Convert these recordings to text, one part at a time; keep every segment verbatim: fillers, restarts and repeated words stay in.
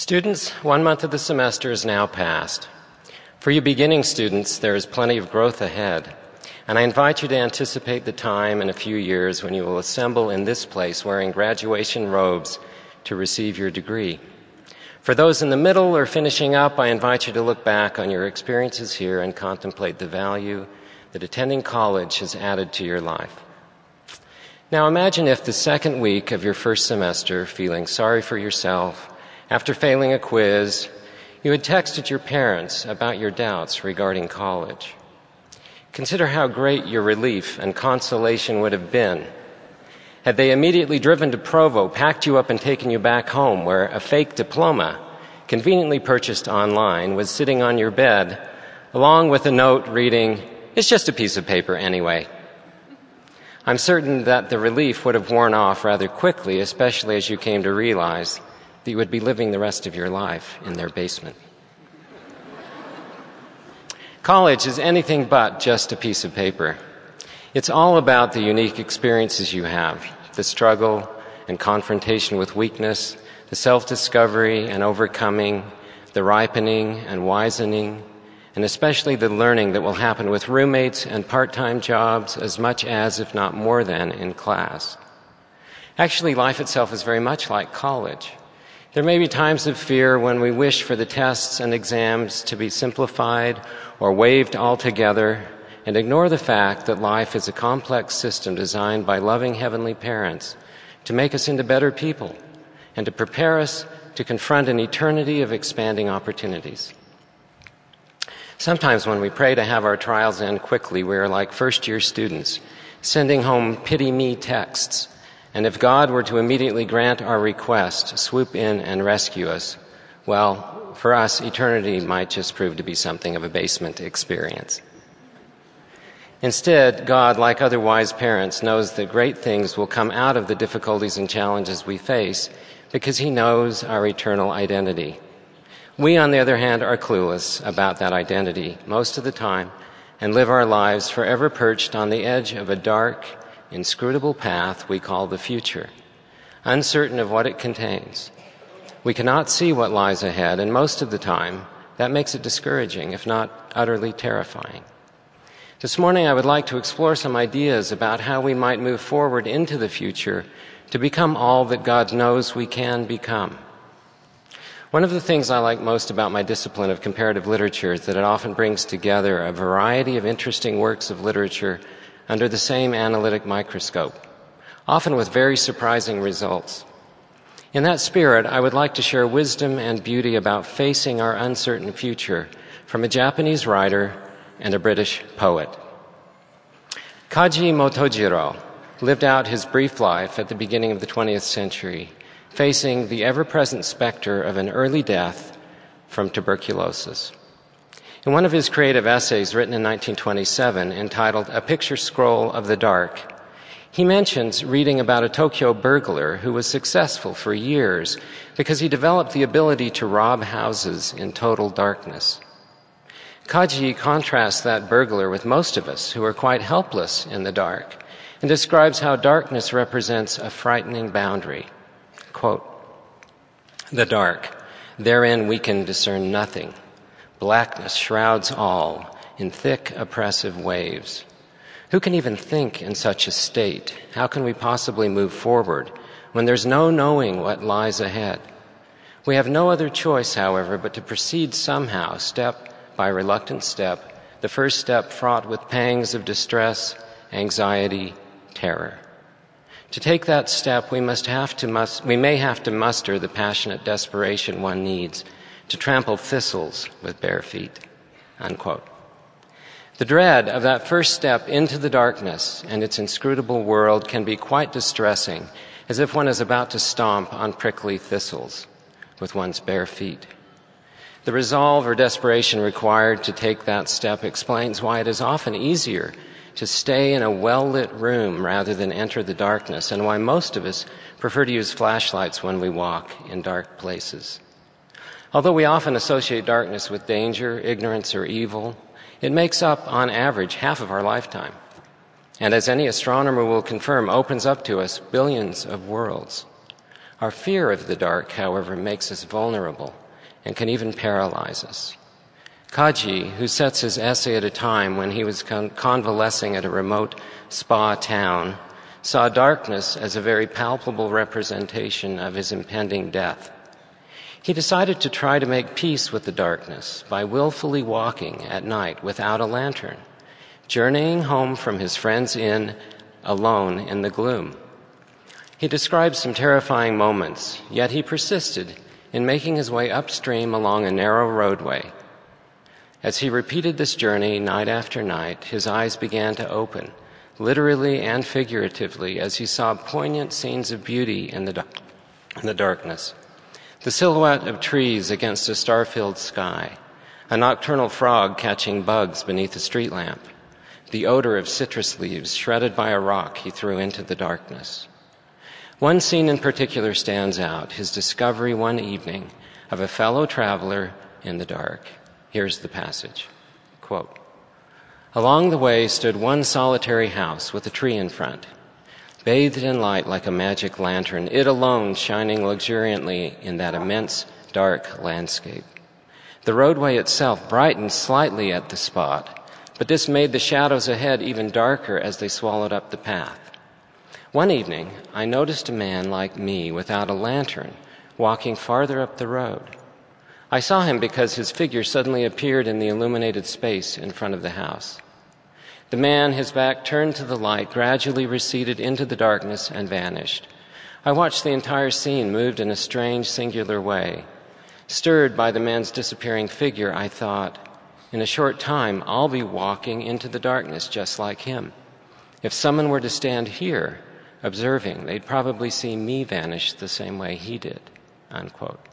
Students, one month of the semester is now past. For you beginning students, there is plenty of growth ahead, and I invite you to anticipate the time in a few years when you will assemble in this place wearing graduation robes to receive your degree. For those in the middle or finishing up, I invite you to look back on your experiences here and contemplate the value that attending college has added to your life. Now imagine if the second week of your first semester, feeling sorry for yourself, after failing a quiz, you had texted your parents about your doubts regarding college. Consider how great your relief and consolation would have been had they immediately driven to Provo, packed you up and taken you back home, where a fake diploma, conveniently purchased online, was sitting on your bed, along with a note reading, "It's just a piece of paper anyway." I'm certain that the relief would have worn off rather quickly, especially as you came to realize that you would be living the rest of your life in their basement. College is anything but just a piece of paper. It's all about the unique experiences you have, the struggle and confrontation with weakness, the self-discovery and overcoming, the ripening and wisening, and especially the learning that will happen with roommates and part-time jobs as much as, if not more than, in class. Actually, life itself is very much like college. There may be times of fear when we wish for the tests and exams to be simplified or waived altogether and ignore the fact that life is a complex system designed by loving heavenly parents to make us into better people and to prepare us to confront an eternity of expanding opportunities. Sometimes when we pray to have our trials end quickly, we are like first-year students, sending home pity-me texts. And if God were to immediately grant our request, swoop in and rescue us, well, for us, eternity might just prove to be something of a basement experience. Instead, God, like other wise parents, knows that great things will come out of the difficulties and challenges we face because He knows our eternal identity. We, on the other hand, are clueless about that identity most of the time and live our lives forever perched on the edge of a dark, inscrutable path we call the future, uncertain of what it contains. We cannot see what lies ahead, and most of the time, that makes it discouraging, if not utterly terrifying. This morning, I would like to explore some ideas about how we might move forward into the future to become all that God knows we can become. One of the things I like most about my discipline of comparative literature is that it often brings together a variety of interesting works of literature under the same analytic microscope, often with very surprising results. In that spirit, I would like to share wisdom and beauty about facing our uncertain future from a Japanese writer and a British poet. Kaji Motojiro lived out his brief life at the beginning of the twentieth century, facing the ever-present specter of an early death from tuberculosis. In one of his creative essays written in nineteen twenty-seven, entitled A Picture Scroll of the Dark, he mentions reading about a Tokyo burglar who was successful for years because he developed the ability to rob houses in total darkness. Kaji contrasts that burglar with most of us who are quite helpless in the dark and describes how darkness represents a frightening boundary. Quote, "The dark, therein we can discern nothing. Blackness shrouds all in thick, oppressive waves. Who can even think in such a state? How can we possibly move forward when there's no knowing what lies ahead? We have no other choice, however, but to proceed somehow, step by reluctant step, the first step fraught with pangs of distress, anxiety, terror. To take that step, we must have to must, we may have to muster the passionate desperation one needs to trample thistles with bare feet." Unquote. The dread of that first step into the darkness and its inscrutable world can be quite distressing, as if one is about to stomp on prickly thistles with one's bare feet. The resolve or desperation required to take that step explains why it is often easier to stay in a well-lit room rather than enter the darkness, and why most of us prefer to use flashlights when we walk in dark places. Although we often associate darkness with danger, ignorance, or evil, it makes up, on average, half of our lifetime. And as any astronomer will confirm, opens up to us billions of worlds. Our fear of the dark, however, makes us vulnerable and can even paralyze us. Kaji, who sets his essay at a time when he was con- convalescing at a remote spa town, saw darkness as a very palpable representation of his impending death. He decided to try to make peace with the darkness by willfully walking at night without a lantern, journeying home from his friend's inn alone in the gloom. He describes some terrifying moments, yet he persisted in making his way upstream along a narrow roadway. As he repeated this journey night after night, his eyes began to open, literally and figuratively, as he saw poignant scenes of beauty in the, in the darkness. The silhouette of trees against a star-filled sky, a nocturnal frog catching bugs beneath a street lamp, the odor of citrus leaves shredded by a rock he threw into the darkness. One scene in particular stands out, his discovery one evening of a fellow traveler in the dark. Here's the passage. Quote, "Along the way stood one solitary house with a tree in front, bathed in light like a magic lantern, it alone shining luxuriantly in that immense, dark landscape. The roadway itself brightened slightly at the spot, but this made the shadows ahead even darker as they swallowed up the path. One evening, I noticed a man like me without a lantern walking farther up the road. I saw him because his figure suddenly appeared in the illuminated space in front of the house. The man, his back turned to the light, gradually receded into the darkness and vanished. I watched the entire scene moved in a strange, singular way. Stirred by the man's disappearing figure, I thought, in a short time, I'll be walking into the darkness just like him. If someone were to stand here, observing, they'd probably see me vanish the same way he did." Unquote.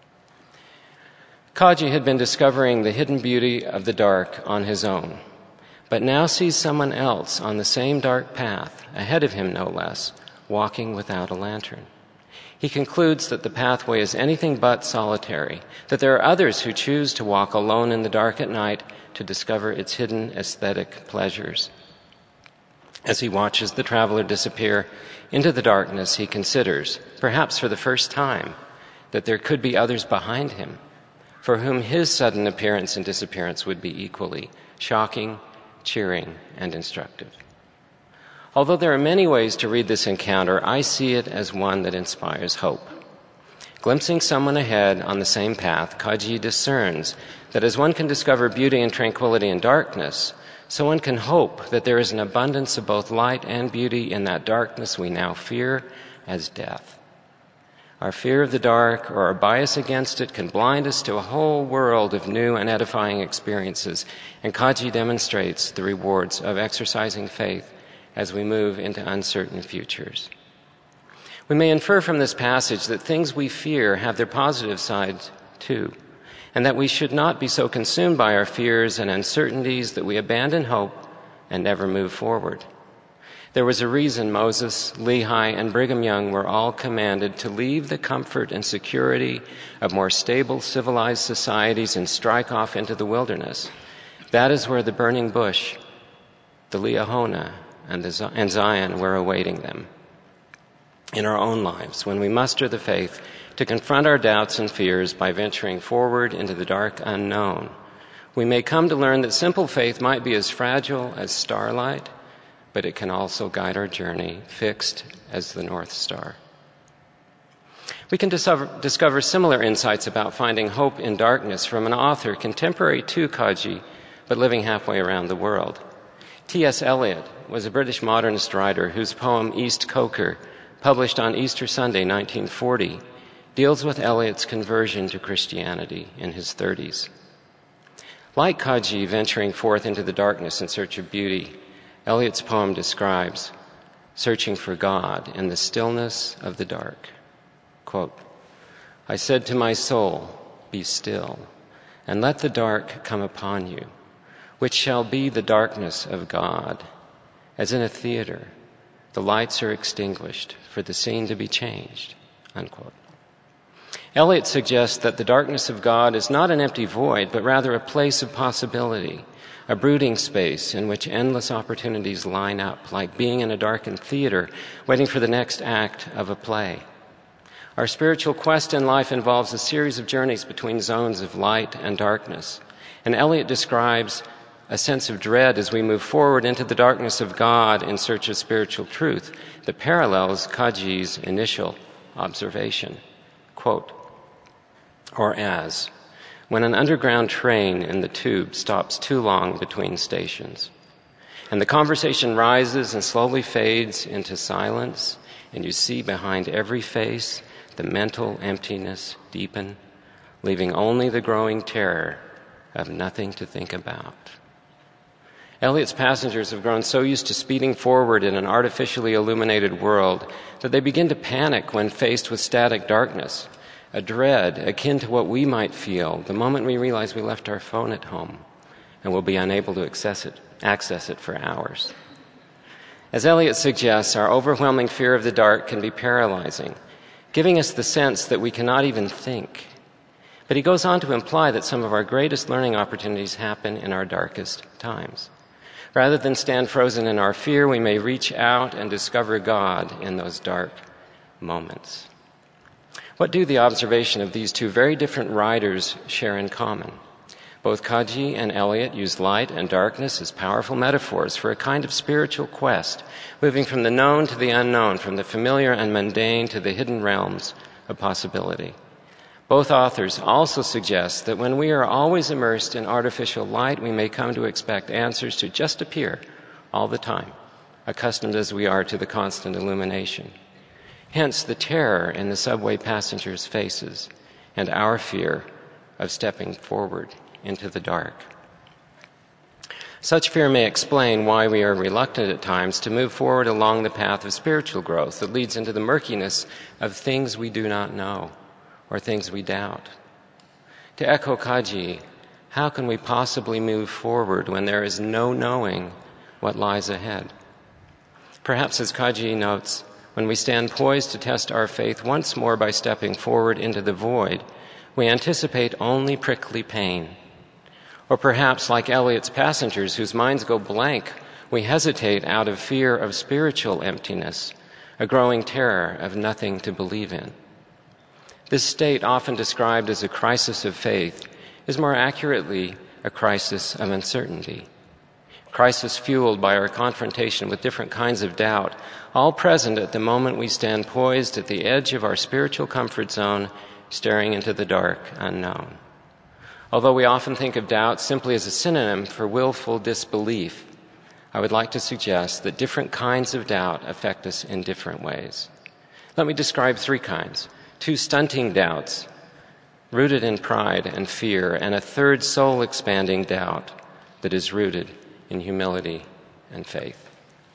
Kaji had been discovering the hidden beauty of the dark on his own, but now sees someone else on the same dark path, ahead of him no less, walking without a lantern. He concludes that the pathway is anything but solitary, that there are others who choose to walk alone in the dark at night to discover its hidden aesthetic pleasures. As he watches the traveler disappear into the darkness, he considers, perhaps for the first time, that there could be others behind him, for whom his sudden appearance and disappearance would be equally shocking, cheering, and instructive. Although there are many ways to read this encounter, I see it as one that inspires hope. Glimpsing someone ahead on the same path, Kaji discerns that as one can discover beauty and tranquility in darkness, so one can hope that there is an abundance of both light and beauty in that darkness we now fear as death. Our fear of the dark or our bias against it can blind us to a whole world of new and edifying experiences, and Kaji demonstrates the rewards of exercising faith as we move into uncertain futures. We may infer from this passage that things we fear have their positive sides too, and that we should not be so consumed by our fears and uncertainties that we abandon hope and never move forward. There was a reason Moses, Lehi, and Brigham Young were all commanded to leave the comfort and security of more stable, civilized societies and strike off into the wilderness. That is where the burning bush, the Liahona, and, the, and Zion were awaiting them. In our own lives, when we muster the faith to confront our doubts and fears by venturing forward into the dark unknown, we may come to learn that simple faith might be as fragile as starlight, but it can also guide our journey, fixed as the North Star. We can discover, discover similar insights about finding hope in darkness from an author contemporary to Kaji, but living halfway around the world. T S Eliot was a British modernist writer whose poem East Coker, published on Easter Sunday, nineteen forty, deals with Eliot's conversion to Christianity in his thirties. Like Kaji venturing forth into the darkness in search of beauty, Eliot's poem describes searching for God in the stillness of the dark. Quote, "I said to my soul, be still, and let the dark come upon you, which shall be the darkness of God. As in a theater, the lights are extinguished for the scene to be changed." Unquote. Eliot suggests that the darkness of God is not an empty void, but rather a place of possibility, a brooding space in which endless opportunities line up, like being in a darkened theater waiting for the next act of a play. Our spiritual quest in life involves a series of journeys between zones of light and darkness. And Eliot describes a sense of dread as we move forward into the darkness of God in search of spiritual truth that parallels Kaji's initial observation. Quote, or as, when an underground train in the tube stops too long between stations, and the conversation rises and slowly fades into silence, and you see behind every face the mental emptiness deepen, leaving only the growing terror of nothing to think about. Eliot's passengers have grown so used to speeding forward in an artificially illuminated world that they begin to panic when faced with static darkness, a dread akin to what we might feel the moment we realize we left our phone at home and will be unable to access it, access it for hours. As Eliot suggests, our overwhelming fear of the dark can be paralyzing, giving us the sense that we cannot even think. But he goes on to imply that some of our greatest learning opportunities happen in our darkest times. Rather than stand frozen in our fear, we may reach out and discover God in those dark moments. What do the observation of these two very different riders share in common? Both Kaji and Eliot use light and darkness as powerful metaphors for a kind of spiritual quest, moving from the known to the unknown, from the familiar and mundane to the hidden realms of possibility. Both authors also suggest that when we are always immersed in artificial light, we may come to expect answers to just appear all the time, accustomed as we are to the constant illumination. Hence the terror in the subway passengers' faces and our fear of stepping forward into the dark. Such fear may explain why we are reluctant at times to move forward along the path of spiritual growth that leads into the murkiness of things we do not know or things we doubt. To echo Kaji, how can we possibly move forward when there is no knowing what lies ahead? Perhaps, as Kaji notes, when we stand poised to test our faith once more by stepping forward into the void, we anticipate only prickly pain. Or perhaps, like Eliot's passengers whose minds go blank, we hesitate out of fear of spiritual emptiness, a growing terror of nothing to believe in. This state, often described as a crisis of faith, is more accurately a crisis of uncertainty. Crisis fueled by our confrontation with different kinds of doubt, all present at the moment we stand poised at the edge of our spiritual comfort zone, staring into the dark unknown. Although we often think of doubt simply as a synonym for willful disbelief, I would like to suggest that different kinds of doubt affect us in different ways. Let me describe three kinds. Two stunting doubts, rooted in pride and fear, and a third soul-expanding doubt that is rooted in humility and faith.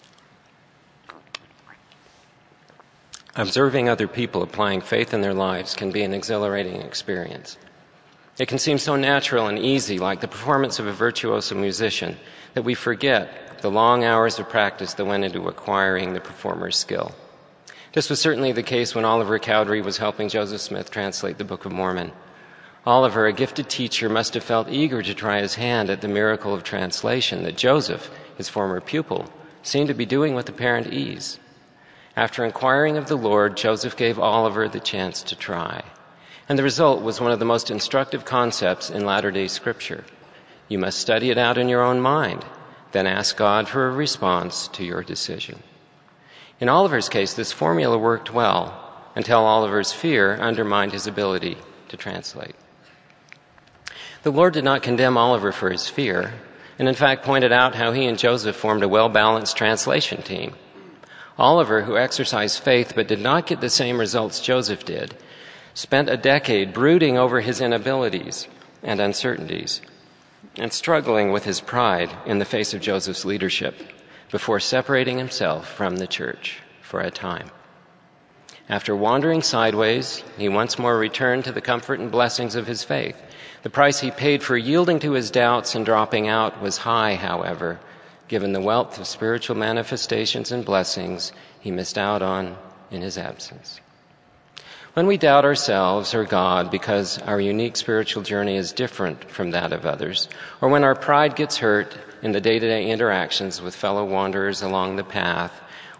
Observing other people applying faith in their lives can be an exhilarating experience. It can seem so natural and easy, like the performance of a virtuoso musician, that we forget the long hours of practice that went into acquiring the performer's skill. This was certainly the case when Oliver Cowdery was helping Joseph Smith translate the Book of Mormon. Oliver, a gifted teacher, must have felt eager to try his hand at the miracle of translation that Joseph, his former pupil, seemed to be doing with apparent ease. After inquiring of the Lord, Joseph gave Oliver the chance to try. And the result was one of the most instructive concepts in Latter-day Scripture. You must study it out in your own mind, then ask God for a response to your decision. In Oliver's case, this formula worked well until Oliver's fear undermined his ability to translate. The Lord did not condemn Oliver for his fear, and in fact pointed out how he and Joseph formed a well-balanced translation team. Oliver, who exercised faith but did not get the same results Joseph did, spent a decade brooding over his inabilities and uncertainties and struggling with his pride in the face of Joseph's leadership before separating himself from the church for a time. After wandering sideways, he once more returned to the comfort and blessings of his faith. The price he paid for yielding to his doubts and dropping out was high, however, given the wealth of spiritual manifestations and blessings he missed out on in his absence. When we doubt ourselves or God because our unique spiritual journey is different from that of others, or when our pride gets hurt in the day-to-day interactions with fellow wanderers along the path,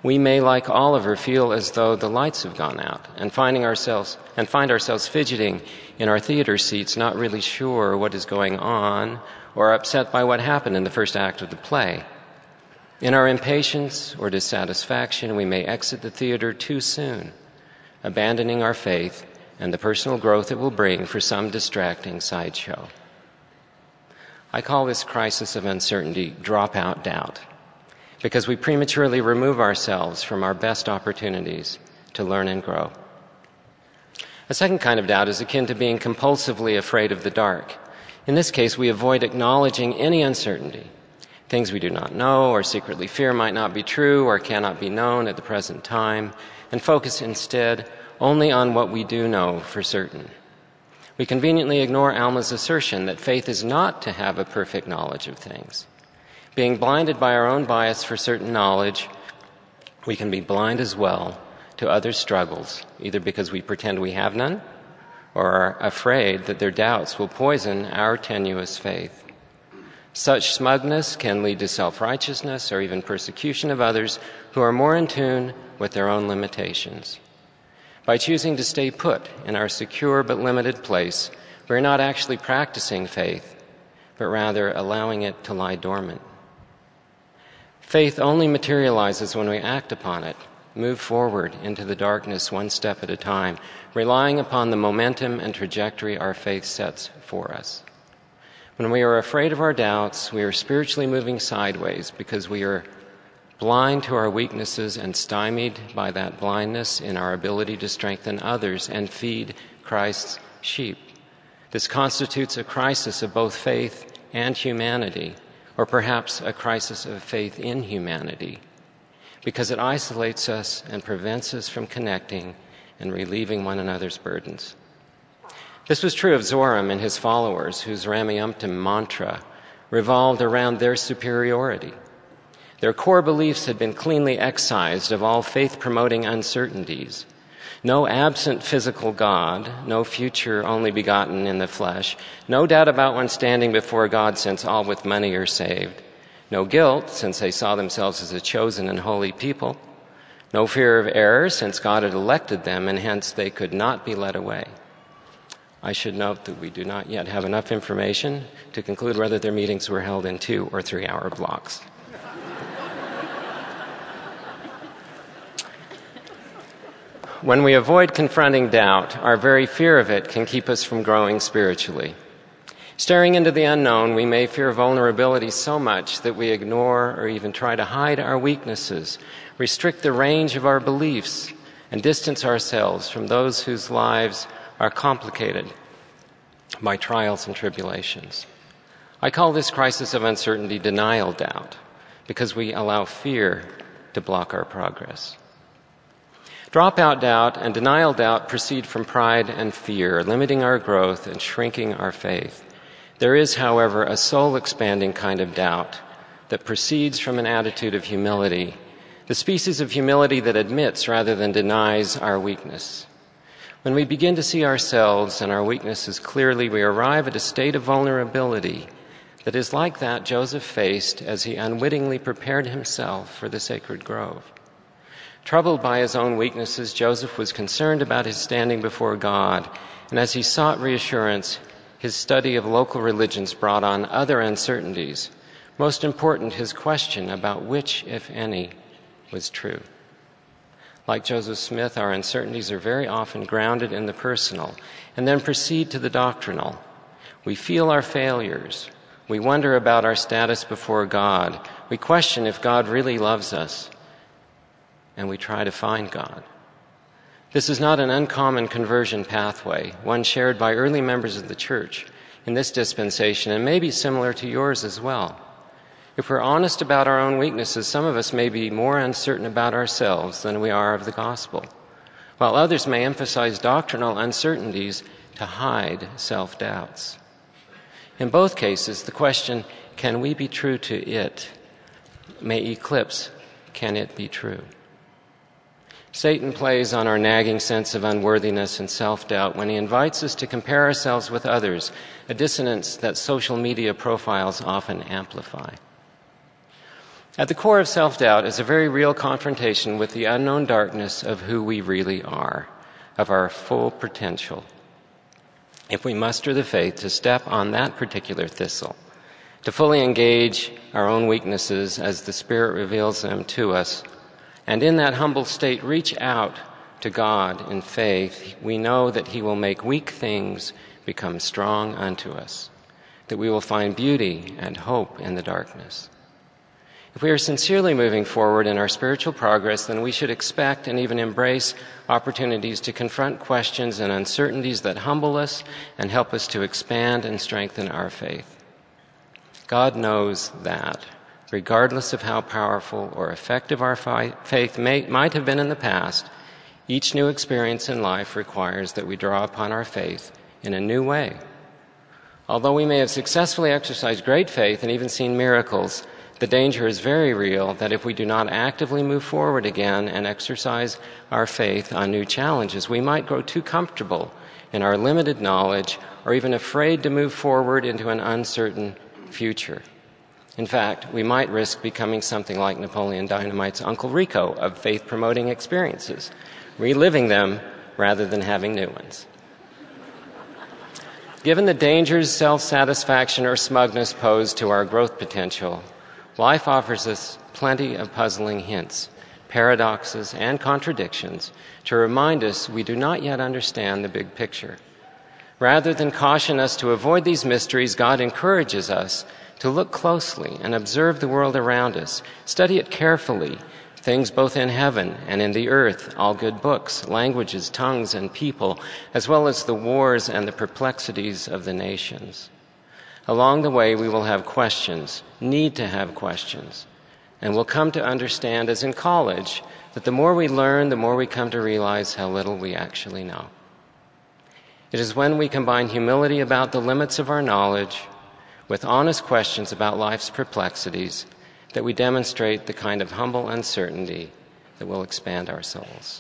We may, like Oliver, feel as though the lights have gone out and finding ourselves and find ourselves fidgeting in our theater seats, not really sure what is going on, or upset by what happened in the first act of the play. In our impatience or dissatisfaction, we may exit the theater too soon, abandoning our faith and the personal growth it will bring for some distracting sideshow. I call this crisis of uncertainty dropout doubt, because we prematurely remove ourselves from our best opportunities to learn and grow. A second kind of doubt is akin to being compulsively afraid of the dark. In this case, we avoid acknowledging any uncertainty. Things we do not know or secretly fear might not be true or cannot be known at the present time, and focus instead only on what we do know for certain. We conveniently ignore Alma's assertion that faith is not to have a perfect knowledge of things. Being blinded by our own bias for certain knowledge, we can be blind as well to others' struggles, either because we pretend we have none or are afraid that their doubts will poison our tenuous faith. Such smugness can lead to self-righteousness or even persecution of others who are more in tune with their own limitations. By choosing to stay put in our secure but limited place, we're not actually practicing faith, but rather allowing it to lie dormant. Faith only materializes when we act upon it, move forward into the darkness one step at a time, relying upon the momentum and trajectory our faith sets for us. When we are afraid of our doubts, we are spiritually moving sideways because we are blind to our weaknesses and stymied by that blindness in our ability to strengthen others and feed Christ's sheep. This constitutes a crisis of both faith and humanity, or perhaps a crisis of faith in humanity, because it isolates us and prevents us from connecting and relieving one another's burdens. This was true of Zoram and his followers, whose Ramayumptom mantra revolved around their superiority. Their core beliefs had been cleanly excised of all faith-promoting uncertainties. No absent physical God, no future only begotten in the flesh, no doubt about one standing before God since all with money are saved, no guilt since they saw themselves as a chosen and holy people, no fear of error since God had elected them and hence they could not be led away. I should note that we do not yet have enough information to conclude whether their meetings were held in two or three hour blocks. When we avoid confronting doubt, our very fear of it can keep us from growing spiritually. Staring into the unknown, we may fear vulnerability so much that we ignore or even try to hide our weaknesses, restrict the range of our beliefs, and distance ourselves from those whose lives are complicated by trials and tribulations. I call this crisis of uncertainty denial doubt, because we allow fear to block our progress. Dropout doubt and denial doubt proceed from pride and fear, limiting our growth and shrinking our faith. There is, however, a soul-expanding kind of doubt that proceeds from an attitude of humility, the species of humility that admits rather than denies our weakness. When we begin to see ourselves and our weaknesses clearly, we arrive at a state of vulnerability that is like that Joseph faced as he unwittingly prepared himself for the sacred grove. Troubled by his own weaknesses, Joseph was concerned about his standing before God, and as he sought reassurance, his study of local religions brought on other uncertainties. Most important, his question about which, if any, was true. Like Joseph Smith, our uncertainties are very often grounded in the personal and then proceed to the doctrinal. We feel our failures. We wonder about our status before God. We question if God really loves us. And we try to find God. This is not an uncommon conversion pathway, one shared by early members of the church in this dispensation, and may be similar to yours as well. If we're honest about our own weaknesses, some of us may be more uncertain about ourselves than we are of the gospel, while others may emphasize doctrinal uncertainties to hide self-doubts. In both cases, the question, can we be true to it, may eclipse, can it be true? Satan plays on our nagging sense of unworthiness and self-doubt when he invites us to compare ourselves with others, a dissonance that social media profiles often amplify. At the core of self-doubt is a very real confrontation with the unknown darkness of who we really are, of our full potential. If we muster the faith to step on that particular thistle, to fully engage our own weaknesses as the Spirit reveals them to us, and in that humble state reach out to God in faith, we know that He will make weak things become strong unto us, that we will find beauty and hope in the darkness. If we are sincerely moving forward in our spiritual progress, then we should expect and even embrace opportunities to confront questions and uncertainties that humble us and help us to expand and strengthen our faith. God knows that, regardless of how powerful or effective our fi- faith may, might have been in the past, each new experience in life requires that we draw upon our faith in a new way. Although we may have successfully exercised great faith and even seen miracles, the danger is very real that if we do not actively move forward again and exercise our faith on new challenges, we might grow too comfortable in our limited knowledge or even afraid to move forward into an uncertain future. In fact, we might risk becoming something like Napoleon Dynamite's Uncle Rico of faith-promoting experiences, reliving them rather than having new ones. Given the dangers self-satisfaction or smugness pose to our growth potential, life offers us plenty of puzzling hints, paradoxes, and contradictions to remind us we do not yet understand the big picture. Rather than caution us to avoid these mysteries, God encourages us to look closely and observe the world around us, study it carefully, things both in heaven and in the earth, all good books, languages, tongues, and people, as well as the wars and the perplexities of the nations. Along the way, we will have questions, need to have questions, and we'll come to understand, as in college, that the more we learn, the more we come to realize how little we actually know. It is when we combine humility about the limits of our knowledge with honest questions about life's perplexities that we demonstrate the kind of humble uncertainty that will expand our souls.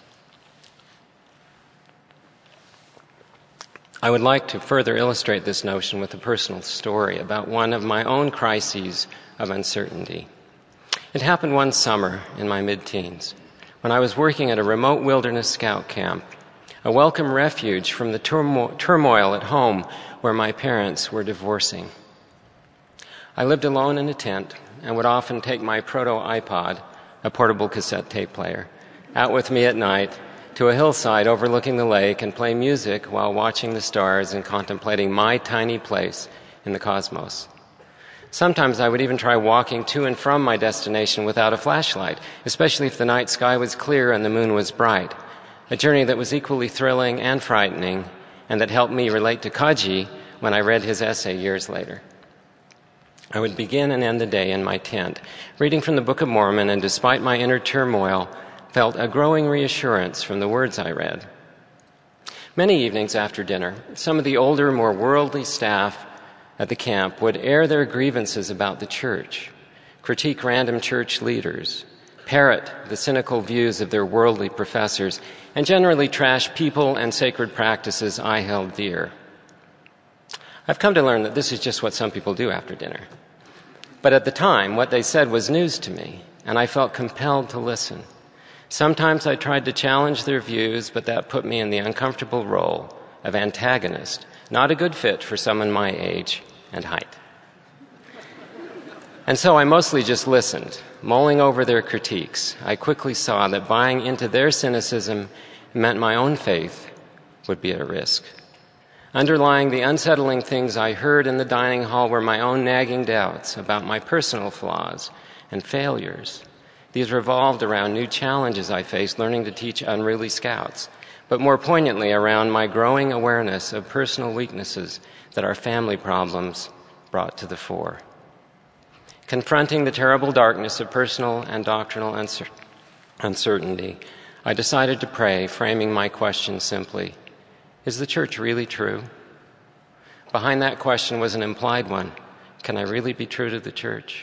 I would like to further illustrate this notion with a personal story about one of my own crises of uncertainty. It happened one summer in my mid-teens when I was working at a remote wilderness scout camp, a welcome refuge from the turmo- turmoil at home where my parents were divorcing. I lived alone in a tent and would often take my proto-iPod, a portable cassette tape player, out with me at night to a hillside overlooking the lake and play music while watching the stars and contemplating my tiny place in the cosmos. Sometimes I would even try walking to and from my destination without a flashlight, especially if the night sky was clear and the moon was bright, a journey that was equally thrilling and frightening and that helped me relate to Kaji when I read his essay years later. I would begin and end the day in my tent, reading from the Book of Mormon, and despite my inner turmoil, felt a growing reassurance from the words I read. Many evenings after dinner, some of the older, more worldly staff at the camp would air their grievances about the church, critique random church leaders, parrot the cynical views of their worldly professors, and generally trash people and sacred practices I held dear. I've come to learn that this is just what some people do after dinner. But at the time, what they said was news to me, and I felt compelled to listen. Sometimes I tried to challenge their views, but that put me in the uncomfortable role of antagonist, not a good fit for someone my age and height. And so I mostly just listened, mulling over their critiques. I quickly saw that buying into their cynicism meant my own faith would be at risk. Underlying the unsettling things I heard in the dining hall were my own nagging doubts about my personal flaws and failures. These revolved around new challenges I faced learning to teach unruly scouts, but more poignantly around my growing awareness of personal weaknesses that our family problems brought to the fore. Confronting the terrible darkness of personal and doctrinal uncer- uncertainty, I decided to pray, framing my question simply, is the church really true? Behind that question was an implied one. Can I really be true to the church?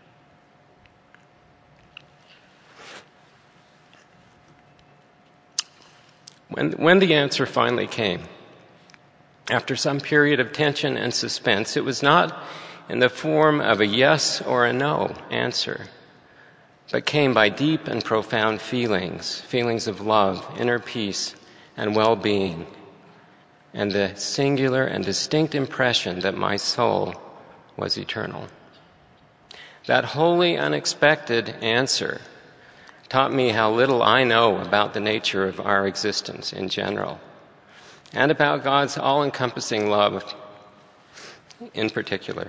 When, when the answer finally came, after some period of tension and suspense, it was not in the form of a yes or a no answer, but came by deep and profound feelings, feelings of love, inner peace, and well-being, and the singular and distinct impression that my soul was eternal. That wholly unexpected answer taught me how little I know about the nature of our existence in general, and about God's all-encompassing love in particular.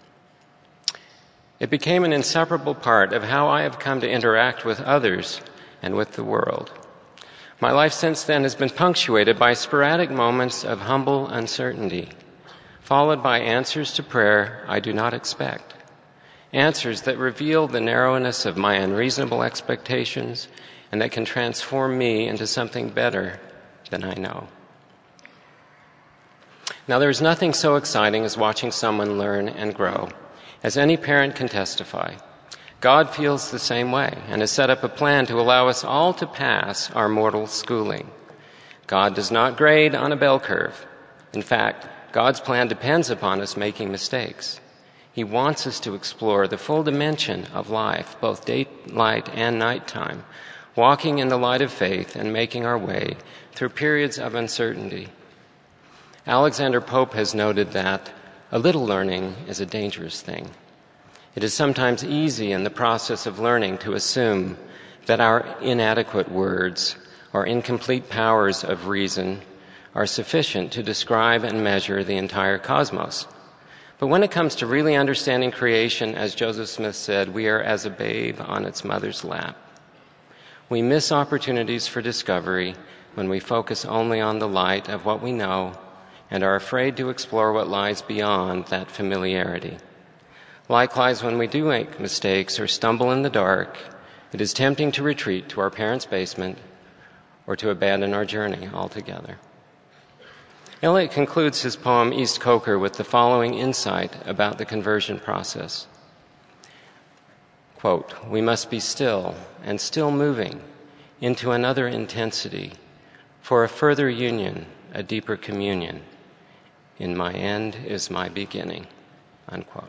It became an inseparable part of how I have come to interact with others and with the world. My life since then has been punctuated by sporadic moments of humble uncertainty, followed by answers to prayer I do not expect, answers that reveal the narrowness of my unreasonable expectations and that can transform me into something better than I know. Now, there is nothing so exciting as watching someone learn and grow. As any parent can testify, God feels the same way and has set up a plan to allow us all to pass our mortal schooling. God does not grade on a bell curve. In fact, God's plan depends upon us making mistakes. He wants us to explore the full dimension of life, both daylight and nighttime, walking in the light of faith and making our way through periods of uncertainty. Alexander Pope has noted that a little learning is a dangerous thing. It is sometimes easy in the process of learning to assume that our inadequate words or incomplete powers of reason are sufficient to describe and measure the entire cosmos. But when it comes to really understanding creation, as Joseph Smith said, we are as a babe on its mother's lap. We miss opportunities for discovery when we focus only on the light of what we know and are afraid to explore what lies beyond that familiarity. Likewise, when we do make mistakes or stumble in the dark, it is tempting to retreat to our parents' basement or to abandon our journey altogether. Eliot concludes his poem East Coker with the following insight about the conversion process. Quote, "We must be still and still moving into another intensity for a further union, a deeper communion. In my end is my beginning." Unquote.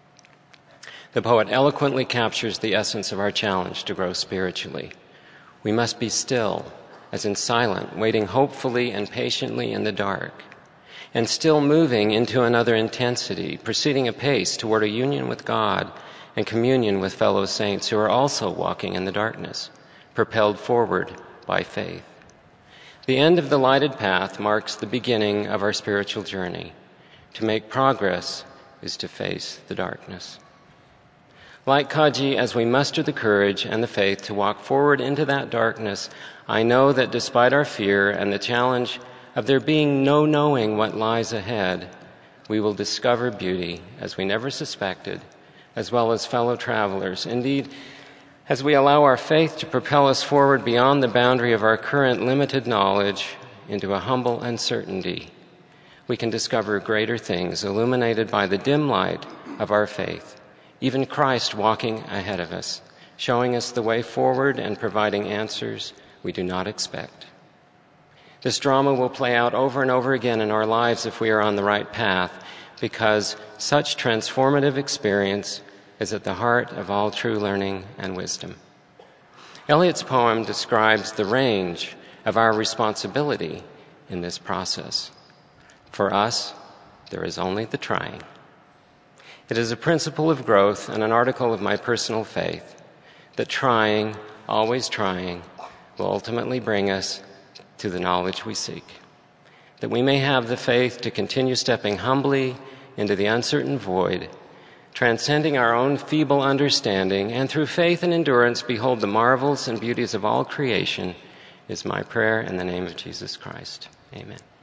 The poet eloquently captures the essence of our challenge to grow spiritually. We must be still, as in silent, waiting hopefully and patiently in the dark, and still moving into another intensity, proceeding apace toward a union with God and communion with fellow saints who are also walking in the darkness, propelled forward by faith. The end of the lighted path marks the beginning of our spiritual journey. To make progress is to face the darkness. Like Kaji, as we muster the courage and the faith to walk forward into that darkness, I know that despite our fear and the challenge of there being no knowing what lies ahead, we will discover beauty as we never suspected, as well as fellow travelers. Indeed, as we allow our faith to propel us forward beyond the boundary of our current limited knowledge into a humble uncertainty, we can discover greater things illuminated by the dim light of our faith, even Christ walking ahead of us, showing us the way forward and providing answers we do not expect. This drama will play out over and over again in our lives if we are on the right path, because such transformative experience is at the heart of all true learning and wisdom. Eliot's poem describes the range of our responsibility in this process. For us, there is only the trying. It is a principle of growth and an article of my personal faith that trying, always trying, will ultimately bring us to the knowledge we seek, that we may have the faith to continue stepping humbly into the uncertain void, transcending our own feeble understanding, and through faith and endurance behold the marvels and beauties of all creation, is my prayer in the name of Jesus Christ. Amen.